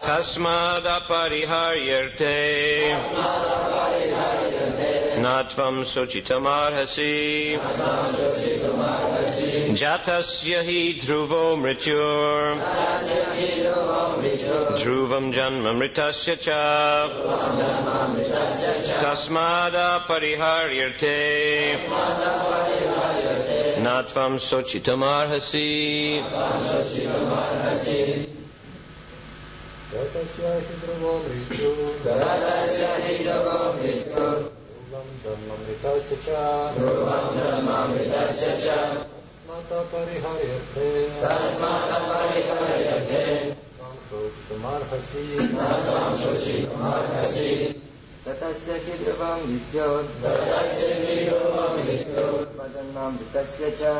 Tasmada pariharyarte Natvam sochitamarhasi Jatasya hi dhruvo mrityur Dhruvam janmamritasya cha Tasmada pariharyarte Natvam sochitamarhasi Jatasya hi dhruvo mrityur Dhruvam janmamritasya cha Tasmata pariharyarte Natvam sochitamarhasi Jatasya hi dhruvam mrityur Janmamritasya cha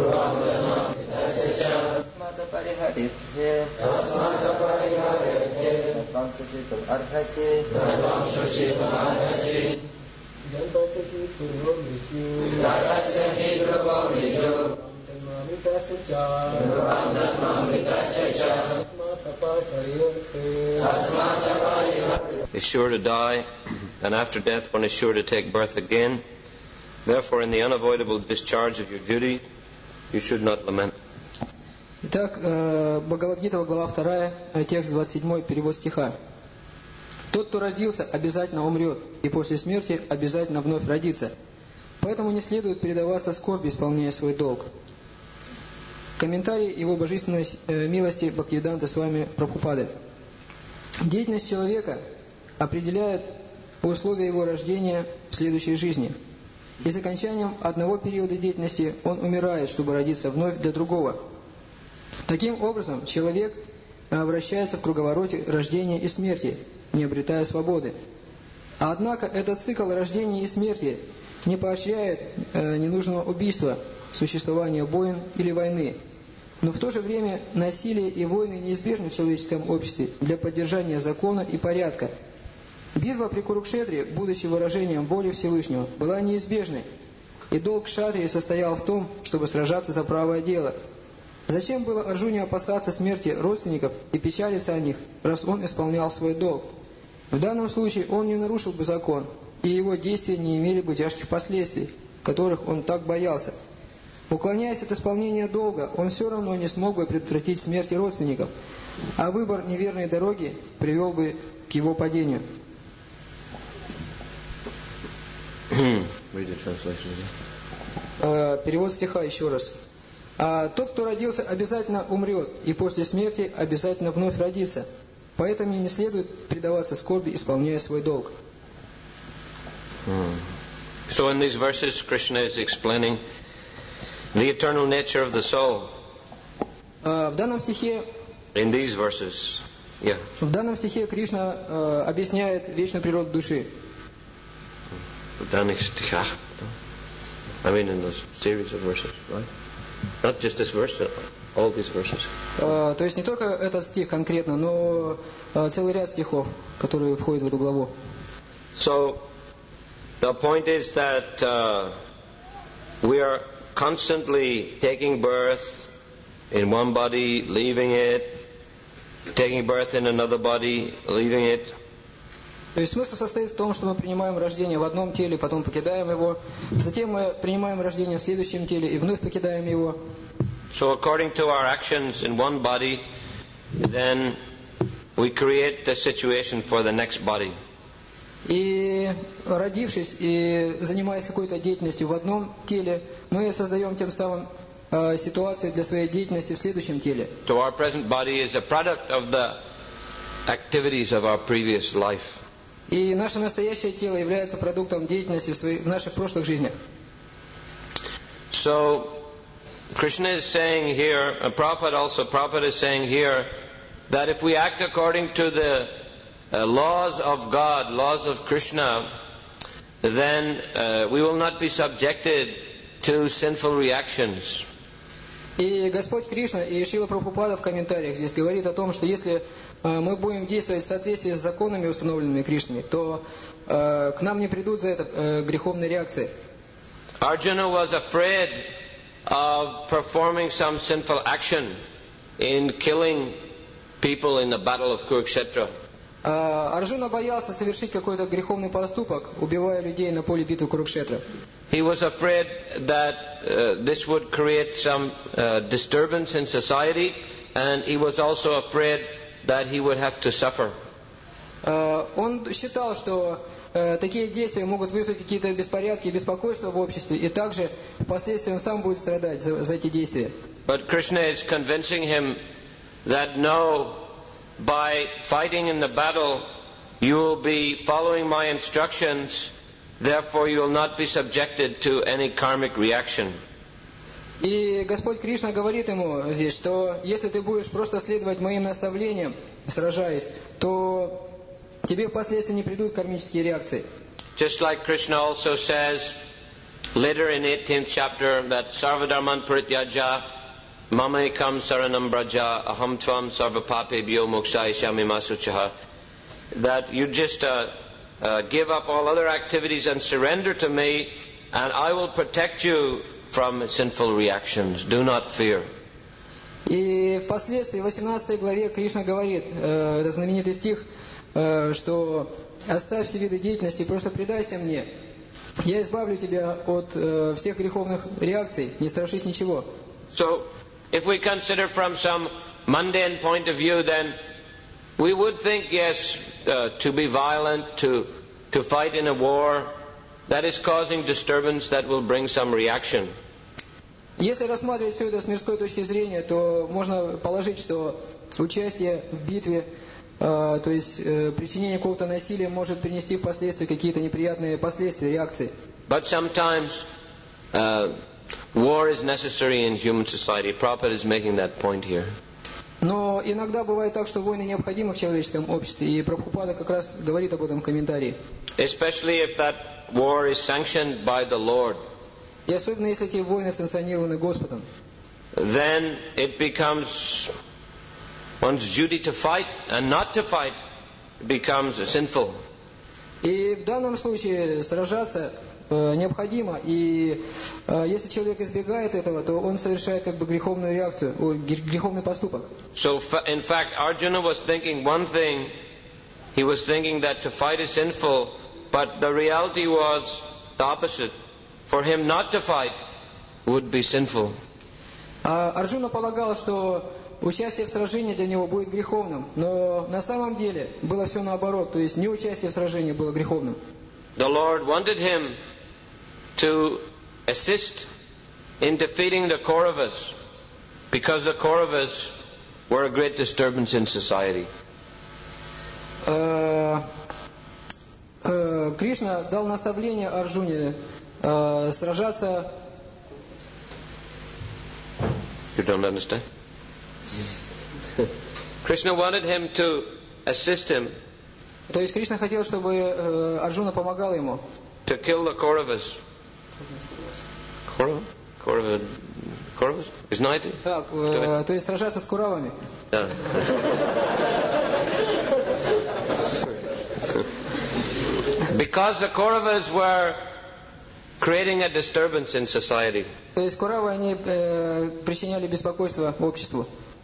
Tasmata pariharyarte Natvam sochitamarhasi Jatasya hi dhruvam mrityur Janmamritasya cha Tasmata pariharyarte is sure to die, and after death one is sure to take birth again. Therefore, in the unavoidable discharge of your duty, you should not lament. Итак, Бхагавад-гита, глава 2, текст 27, перевод стиха. Тот, кто родился, обязательно умрет, и после смерти обязательно вновь родится. Поэтому не следует предаваться скорби, исполняя свой долг. Комментарий его божественной милости Бхактивиданта Свами Прабхупады. Деятельность человека определяет условия его рождения в следующей жизни. И с окончанием одного периода деятельности он умирает, чтобы родиться вновь для другого. Таким образом, человек вращается в круговороте рождения и смерти, не обретая свободы. Однако этот цикл рождения и смерти не поощряет ненужного убийства, существования войн или войны. Но в то же время насилие и войны неизбежны в человеческом обществе для поддержания закона и порядка. Битва при Курукшетре, будучи выражением воли Всевышнего, была неизбежной, и долг кшатрии состоял в том, чтобы сражаться за правое дело. Зачем было Арджуне опасаться смерти родственников и печалиться о них, раз он исполнял свой долг? В данном случае он не нарушил бы закон, и его действия не имели бы тяжких последствий, которых он так боялся. Уклоняясь от исполнения долга, он все равно не смог бы предотвратить смерть родственников, а выбор неверной дороги привел бы к его падению. Перевод стиха еще раз. Тот, кто родился, обязательно умрет, и после смерти обязательно вновь родится. Поэтому не следует предаваться скорби, исполняя свой долг. So in these verses, Krishna is explaining the eternal nature of the soul. В данном стихе, In these verses, yeah. В данном стихе Кришна объясняет вечную природу души. I mean in this series of verses, right? Not just this verse, all these verses. То есть не только этот стих конкретно, но целый ряд стихов, которые входят в эту главу. So the point is that we are constantly taking birth in one body, leaving it, taking birth in another body, leaving it. То есть смысл состоит в том, что мы принимаем рождение в одном теле, потом покидаем его, затем мы принимаем рождение в следующем теле и вновь покидаем его. So according to our actions in one body, then we create the situation for the next body. И родившись и занимаясь какой-то деятельностью в одном теле, мы создаем тем самым ситуацию для своей деятельности в следующем теле. So our present body is a product of the activities of our previous life. И наше настоящее тело является продуктом деятельности в наших прошлых жизнях. So Krishna is saying here, Prabhupada is saying here, that if we act according to the laws of God, laws of Krishna, then we will not be subjected to sinful reactions. И Господь Кришна и Шрила Прабхупада в комментариях здесь говорит о том, что если мы будем действовать в соответствии с законами, установленными Кришной, то к нам не придут за это греховные реакции. Arjuna was afraid of performing some sinful action in killing people in the battle of Kurukshetra. Арджуна боялся совершить какой-то греховный поступок, убивая людей на поле битвы Курукшетра. He was afraid that this would create some disturbance in society, and he was also afraid that he would have to suffer. Он считал, что такие действия могут вызвать какие-то беспорядки и беспокойство в обществе, и также впоследствии он сам будет страдать за эти действия. But Krishna is convincing him that no, by fighting in the battle, you will be following my instructions, therefore you will not be subjected to any karmic reaction. И Господь Кришна говорит ему здесь, что если ты будешь просто следовать моим наставлениям, сражаясь, то тебе впоследствии не придут кармические реакции. Just like Krishna also says later in 18th chapter that Sarvadharman Parityaja Mamaikam Saranam Braja Aham Tvam Sarvapapebhyo Mokshayashyami Masuchaha, that you just give up all other activities and surrender to me, and I will protect you from sinful reactions. Do not fear. И впоследствии в 18 главе Кришна говорит, это знаменитый стих, что оставь все виды деятельности, просто предайся мне. Я избавлю тебя от всех греховных реакций, не страшись ничего. So, if we consider from some mundane point of view, then we would think, yes, to be violent, to fight in a war, that is causing disturbance that will bring some reaction. Если рассматривать все это с мирской точки зрения, то можно положить, что участие в битве, то есть причинение какого-то насилия может принести впоследствии какие-то неприятные последствия, реакции. But sometimes war is necessary in human society. Prabhupada is making that point here. Но иногда бывает так, что войны необходимы в человеческом обществе, и Прабхупада как раз говорит об этом в комментарии. Especially if that war is sanctioned by the Lord. И особенно если эти войны санкционированы Господом. Then it becomes one's duty to fight, and not to fight becomes sinful. И в данном случае сражаться необходимо, и если человек избегает этого, то он совершает как бы греховную реакцию, греховный поступок. So in fact, Arjuna was thinking one thing. He was thinking that to fight is sinful, but the reality was the opposite. For him not to fight would be sinful. Арджуна полагал, что участие в сражении для него будет греховным, но на самом деле было все наоборот, то есть неучастие в сражении было греховным. The Lord wanted him to assist in defeating the Kauravas, because the Kauravas were a great disturbance in society. Кришна дал наставление Арджуне сражаться. You don't understand? Krishna wanted him to assist him. То есть Кришна хотел, чтобы Арджуна помогал ему. To kill the Kauravas. Kauravas? Вы знаете? То есть сражаться с Куравами. Да. Because the Kauravas were creating a disturbance in society. То есть Куравы, они причиняли беспокойство обществу.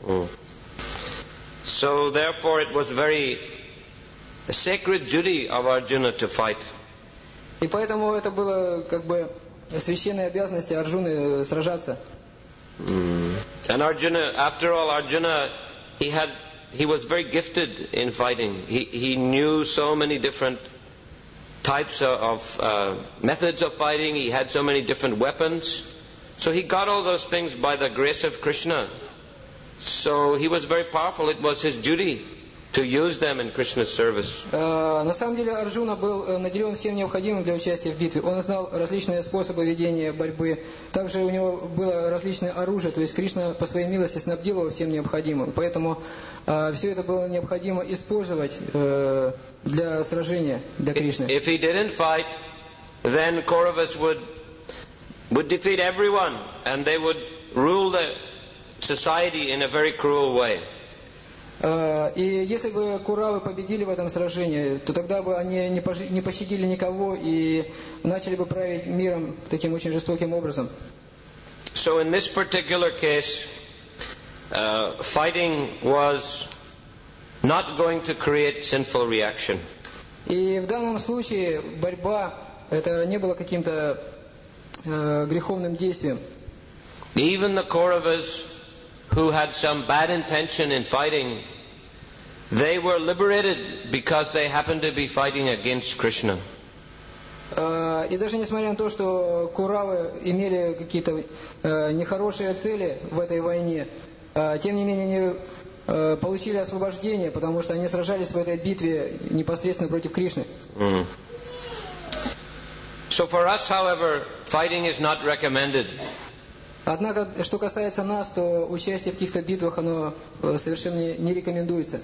So therefore it was a sacred duty of Arjuna to fight. И поэтому это было как бы священной обязанностью Арджуны сражаться. And Arjuna, after all, he was very gifted in fighting. He knew so many different types of methods of fighting. He had so many different weapons. So he got all those things by the grace of Krishna. So he was very powerful. It was his duty to use them in Krishna's service. На самом деле Арджуна был наделен всем необходимым для участия в битве. Он знал различные способы ведения борьбы. Также у него было различное оружие. То есть Кришна по своей милости снабдил его всем необходимым. Поэтому все это было необходимо использовать для сражения, для Кришны. If he didn't fight, then Kauravas would defeat everyone, and they would rule the society in a very cruel way. И если бы Куравы победили в этом сражении, то тогда бы они не пощадили никого и начали бы править миром таким очень жестоким образом. So in this particular case, fighting was not going to create sinful reaction. И в данном случае борьба это не было каким-то греховным действием. Even the Kauravas, who had some bad intention in fighting, they were liberated because they happened to be fighting against Krishna. И даже несмотря на то, что Куравы имели какие-то нехорошие цели в этой войне, тем не менее они получили освобождение, потому что они сражались в этой битве непосредственно против Кришны. So for us, however, fighting is not recommended. Однако, что касается нас, то участие в каких-то битвах, оно совершенно не рекомендуется.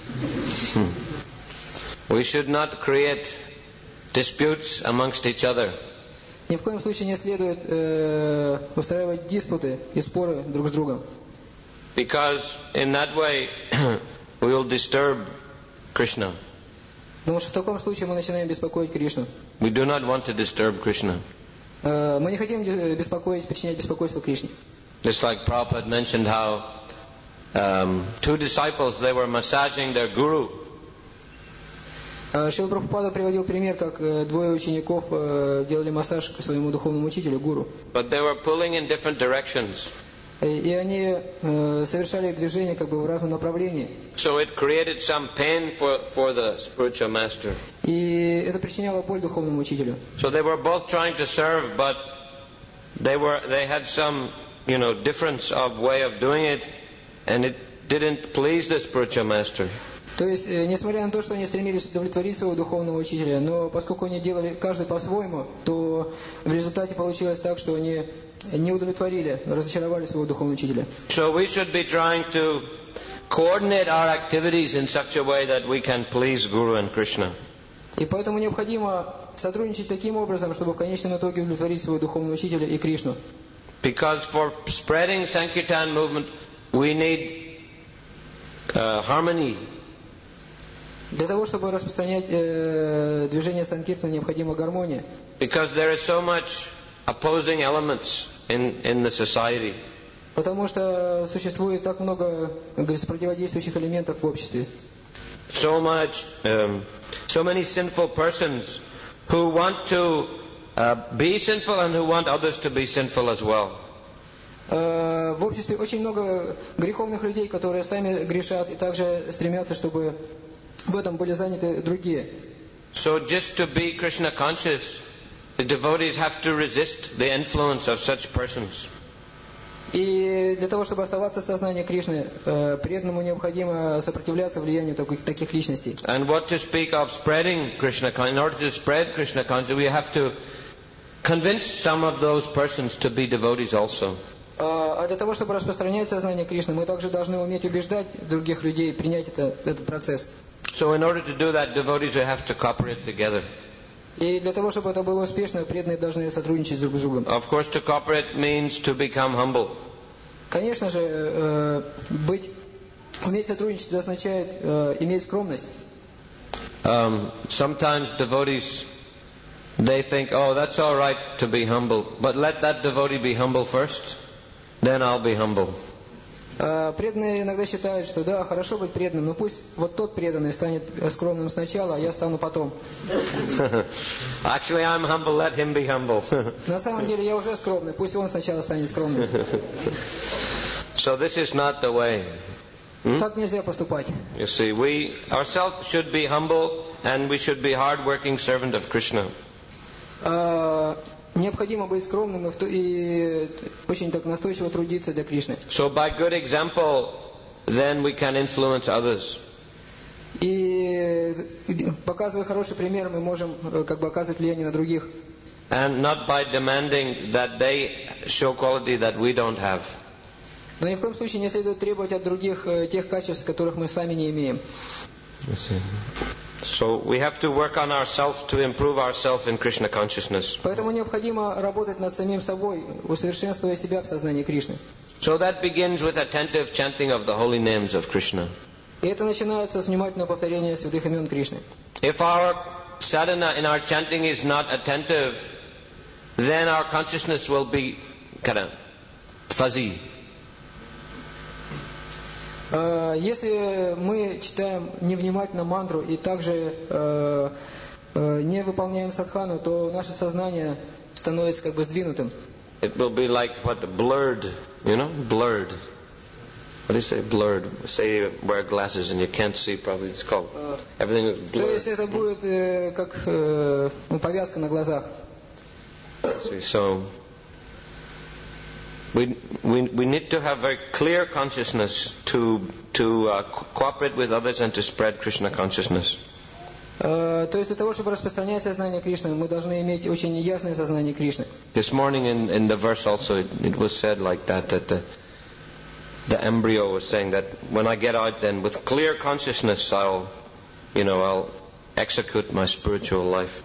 We should not create disputes amongst each other. Ни в коем случае не следует устраивать диспуты и споры друг с другом. Because in that way we will disturb Krishna. Потому что в таком случае мы начинаем беспокоить Кришну. We do not want to disturb Krishna. Мы не хотим причинять беспокойство Кришне. Just like Prabhupada mentioned how two disciples, they were massaging their guru. Шрила Прабхупада приводил пример, как двое учеников делали массаж к своему духовному учителю, гуру. But they were pulling in different directions. И они совершали движение как бы в разном направлении. So it created some pain for the spiritual master. И это причиняло боль духовному учителю. So they were both trying to serve, but they had some, difference of way of doing it, and it didn't please the spiritual master. То есть, несмотря на то, что они стремились удовлетворить своего духовного учителя, но поскольку они делали каждый по-своему, то в результате получилось так, что они не удовлетворили, разочаровали своего духовного учителя. So we should be trying to coordinate our activities in such a way that we can please Guru and Krishna. И поэтому необходимо сотрудничать таким образом, чтобы в конечном итоге удовлетворить своего духовного учителя и Кришну. Because for spreading Sankirtan movement, we need harmony. Для того, чтобы распространять движение Санкиртана, необходима гармония. Because there is so much opposing elements in the society. Потому что существует так много противодействующих элементов в обществе. So many sinful persons who want to be sinful and who want others to be sinful as well. В обществе очень много греховных людей, которые сами грешат и также стремятся, чтобы в этом были заняты другие. So just to be Krishna conscious, the devotees have to resist the influence of such persons. И для того, чтобы оставаться в сознании Кришны, преданному необходимо сопротивляться влиянию таких личностей. And what to speak of spreading Krishna consciousness? In order to spread Krishna consciousness, we have to convince some of those persons to be devotees also. А для того, чтобы распространять сознание Кришны, мы также должны уметь убеждать других людей принять этот процесс. So in order to do that, devotees have to cooperate together. И для того, чтобы это было успешно, преданные должны сотрудничать друг с другом. Of course, to cooperate means to become humble. Конечно же, уметь сотрудничать означает иметь скромность. Sometimes devotees, they think, oh, that's all right to be humble, but let that devotee be humble first, then I'll be humble. Преданные иногда считают, что да, хорошо быть преданным, но пусть вот тот преданный станет скромным сначала, а я стану потом. Actually, I'm humble, let him be humble. На самом деле я уже скромный, пусть он сначала станет скромным. So this is not the way. Так нельзя поступать. You see, we ourselves should be humble and we should be hard-working servant of Krishna. Необходимо быть скромным и очень так настойчиво трудиться для Кришны. So by good example, then we can influence others. И показывая хороший пример, мы можем как бы оказывать влияние на других. And not by demanding that they show quality that we don't have. Но ни в коем случае не следует требовать от других тех качеств, которых мы сами не имеем. So we have to work on ourselves to improve ourselves in Krishna consciousness. Поэтому необходимо работать над самим собой, усовершенствуя себя в сознании Кришны. So that begins with attentive chanting of the holy names of Krishna. И это начинается с внимательного повторения святых имен Кришны. If our sadhana in our chanting is not attentive, then our consciousness will be kind of fuzzy. Если мы читаем невнимательно мантру и также не выполняем садхану, то наше сознание становится как бы сдвинутым. It will be like what blurred, you know, blurred. What do you say, blurred? Say you wear glasses and you can't see. Probably it's called everything is То есть blurred. это будет как повязка на глазах. See, so we need to have very clear consciousness to cooperate with others and to spread Krishna consciousness. То есть для того, чтобы распространять сознание Кришны, мы должны иметь очень ясное сознание Кришны. This morning in the verse also it was said like that the embryo was saying that when I get out, then with clear consciousness I'll execute my spiritual life.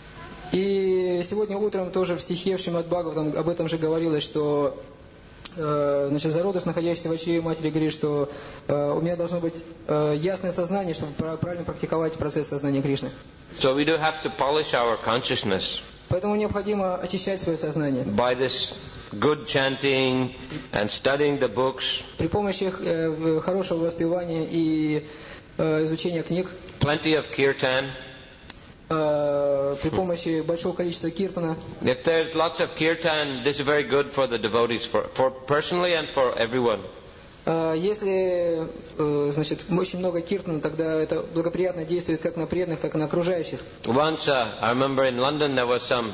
И сегодня утром тоже в стихе в Шримад Бхагаватам об этом же говорилось, что значит, зародыш, находящийся в очреве матери, говорит, что у меня должно быть ясное сознание, чтобы правильно практиковать процесс сознания Кришны. So we do have to polish our consciousness Поэтому необходимо очищать свое сознание. by this good chanting and studying the books, При помощи хорошего воспевания и изучения книг, plenty of kirtan. при помощи большого количества киртана. If there's lots of kirtan, this is very good for the devotees, for personally and for everyone. Если, значит, очень много киртана, тогда это благоприятно действует как на преданных, так и на окружающих. Once, I remember in London there was some,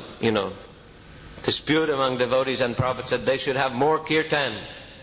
dispute among devotees, and Prabhupada said they should have more kirtan.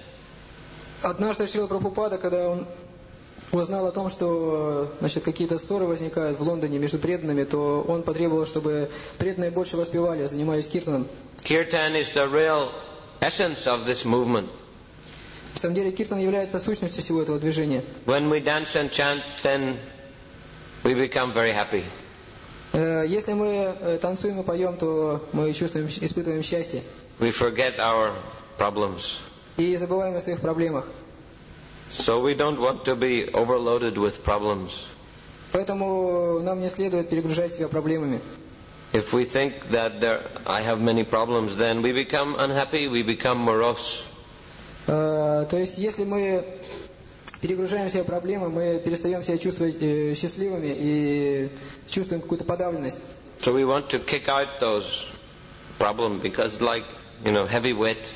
Однажды Шрила Прабхупада, когда он узнал о том, что, значит, какие-то ссоры возникают в Лондоне между преданными, то он потребовал, чтобы преданные больше воспевали, занимались киртаном. Kirtan is the real essence of this movement. На самом деле киртан является сущностью всего этого движения. When we dance and chant, then we become very happy. Если мы танцуем и поем, то мы испытываем счастье. We forget our problems. И забываем о своих проблемах. So we don't want to be overloaded with problems. Поэтому нам не следует перегружать себя проблемами. If we think that I have many problems, then we become unhappy, we become morose. То есть, если мы перегружаем себя проблемы, мы перестаем себя чувствовать счастливыми и чувствуем какую-то подавленность. So we want to kick out those problems because, heavy weight.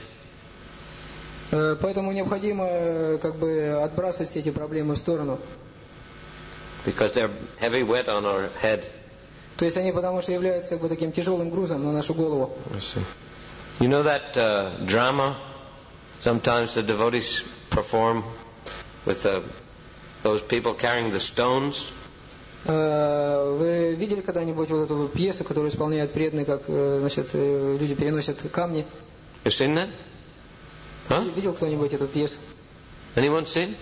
Поэтому необходимо как бы отбрасывать все эти проблемы в сторону. Because they're heavy weight on our head. То есть они потому что являются как бы таким тяжелым грузом на нашу голову. You know that drama? Sometimes the devotees perform with those people carrying the stones. Вы видели когда-нибудь вот эту пьесу, которую исполняют преданные, как значит, люди переносят камни? You've seen that? Huh? Видел кто-нибудь эту пьесу? Anyone seen?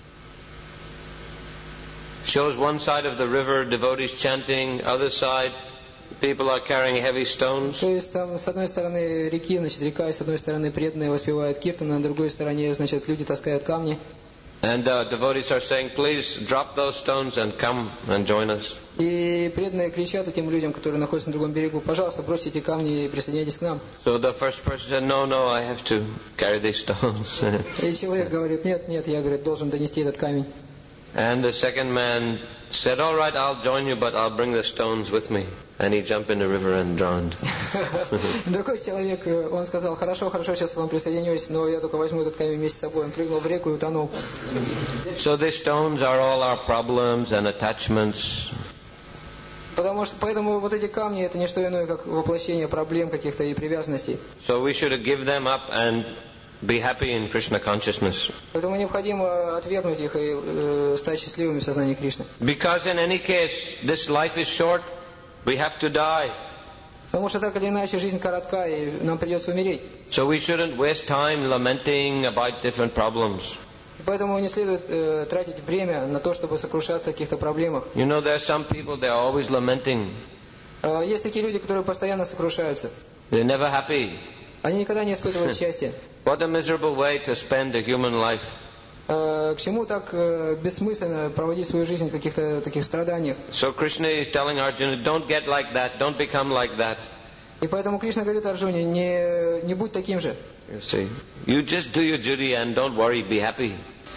Shows one side of the river, devotees chanting, other side, people are carrying heavy stones. То есть там с одной стороны реки, значит, река, и с одной стороны преданные воспевают киртан, а на другой стороне, значит, люди таскают камни. And devotees are saying, please drop those stones and come and join us. И преданные кричат этим людям, которые находятся на другом берегу: пожалуйста, бросьте эти камни и присоединяйтесь к нам. So the first person said, no, I have to carry these stones. И человек говорит: нет, я, говорит, должен донести этот камень. And the second man said, all right, I'll join you, but I'll bring the stones with me. And he jumped in the river and drowned. Другой человек, он сказал: хорошо, сейчас к вам присоединюсь, но я только возьму этот камень вместе с собой. Он прыгнул в реку и утонул. So these stones are all our problems and attachments. Поэтому вот эти камни — это не что иное, как воплощение проблем каких-то и привязанностей. So we should give them up and be happy in Krishna consciousness. Поэтому необходимо отвергнуть их и стать счастливыми в сознании Кришны. Because in any case, this life is short, we have to die. Потому что так или иначе жизнь коротка, и нам придется умереть. So we shouldn't waste time lamenting about different problems. Поэтому не следует тратить время на то, чтобы сокрушаться о каких-то проблемах. You know, there are some people, they are always lamenting. Есть такие люди, которые постоянно сокрушаются. They're never happy. Они никогда не испытывают счастья. What a miserable way to spend a human life. К чему так бессмысленно проводить свою жизнь в каких-то таких страданиях? So Krishna is telling Arjuna, don't get like that, don't become like that. И поэтому Кришна говорит Арджуне: не будь таким же. You see, you just do your duty and don't worry, be happy.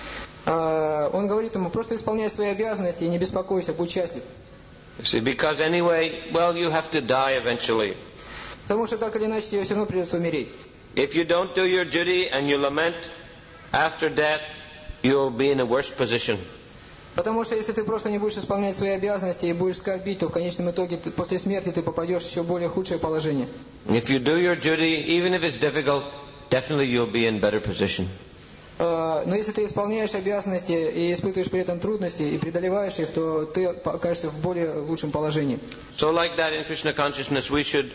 Он говорит ему: просто исполняй свои обязанности и не беспокойся, будь счастлив. You see, because anyway, well, you have to die eventually. Потому что так или иначе тебе все равно придется умереть. If you don't do your duty and you lament after death, you'll be in a worse position. Потому что если ты просто не будешь исполнять свои обязанности и будешь скорбить, то в конечном итоге после смерти ты попадешь в еще более худшее положение. If you do your duty, even if it's difficult, definitely you'll be in better position. Но если ты исполняешь обязанности и испытываешь при этом трудности и преодолеваешь их, то ты окажешься в более лучшем положении. So like that in Krishna consciousness, we should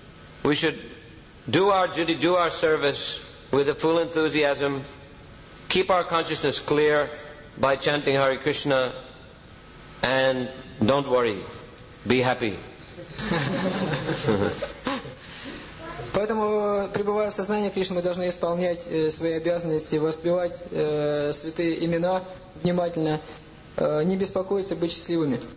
do our duty, do our service with a full enthusiasm, keep our consciousness clear by chanting Hare Krishna, and don't worry, be happy. Поэтому, пребывая в сознании Кришны, мы должны исполнять свои обязанности, воспевать святые имена внимательно, не беспокоиться, быть счастливыми.